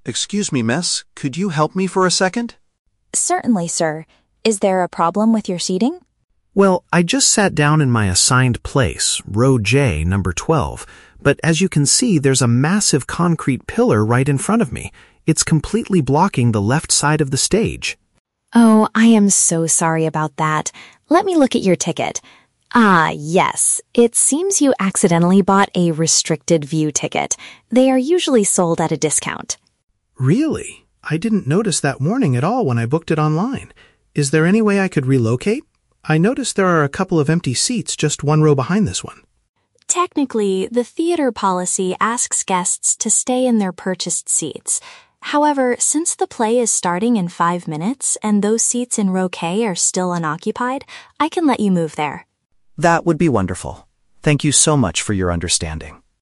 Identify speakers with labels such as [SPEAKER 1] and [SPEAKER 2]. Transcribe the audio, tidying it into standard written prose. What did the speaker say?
[SPEAKER 1] Excuse me, miss. Could you help me for a second?
[SPEAKER 2] Certainly, sir. Is there a problem with your seating?
[SPEAKER 3] Well, I just sat down in my assigned place, row J, number 12, but as you can see, there's a massive concrete pillar right in front of me. It's completely blocking the left side of the stage.
[SPEAKER 2] Oh, I am so sorry about that. Let me look at your ticket. Ah, yes. It seems you accidentally bought a restricted view ticket. They are usually sold at a discount.
[SPEAKER 3] Really? I didn't notice that warning at all when I booked it online. Is there any way I could relocate? I noticed there are a couple of empty seats just one row behind this one.
[SPEAKER 2] Technically, the theater policy asks guests to stay in their purchased seats. However, since the play is starting in 5 minutes and those seats in row K are still unoccupied, I can let you move there.
[SPEAKER 1] That would be wonderful. Thank you so much for your understanding.